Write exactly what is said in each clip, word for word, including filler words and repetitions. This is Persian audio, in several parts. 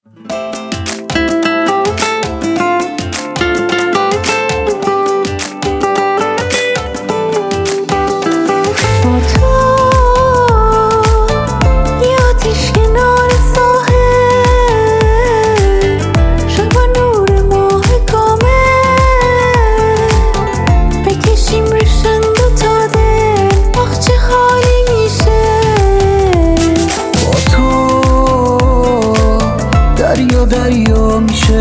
دریا دریا میشه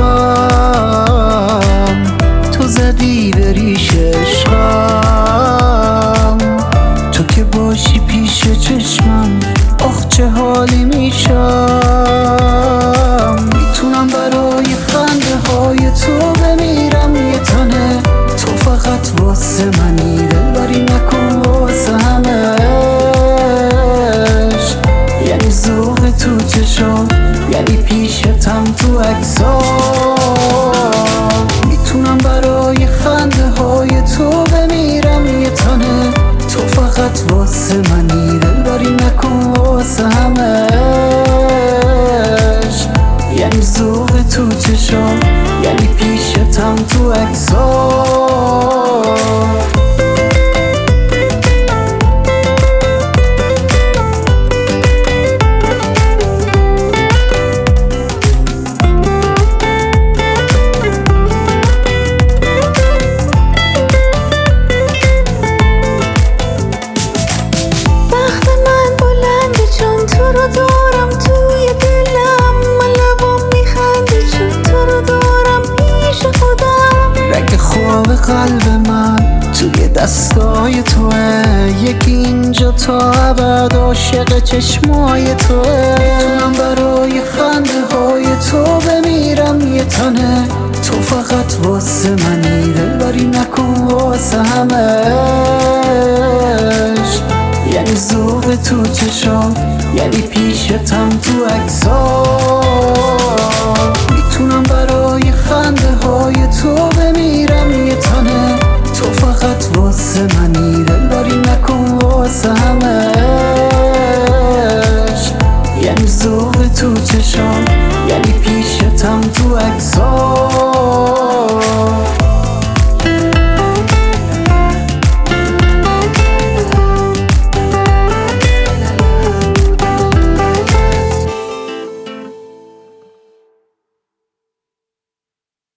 عشقم، تو زدی بریش عشقم، تو که باشی پیش چشمم آخ چه حالی میشم. میتونم برای خنده های تو بمیرم یه تنه، تو فقط واسه منی دلبری نکن واسه همش، یعنی ذوق تو چشام، یعنی پیشتم تو عکس‌ها. میتونم برای خنده های تو بمیرم یه تنه، تو فقط واسه منی دلبری نکن واسه همش، یعنی ذوق تو چشام، یعنی پیشتم تو عکس‌ها. خواب قلب من توی دستای توه، یکی اینجا تا ابد عاشق چشمای توه. میتونم برای خنده های تو بمیرم یه تنه، تو فقط واسه منی دلبری نکن واسه همش، یعنی ذوق تو چشام، یعنی پیشتم تو عکس‌ها. میتونم برای خنده های تو بمیرم یه تنه، تو فقط واسه منی دلبری نکن واسه همش، یعنی ذوق تو چشام، یعنی پیشتم تو عکس‌ها.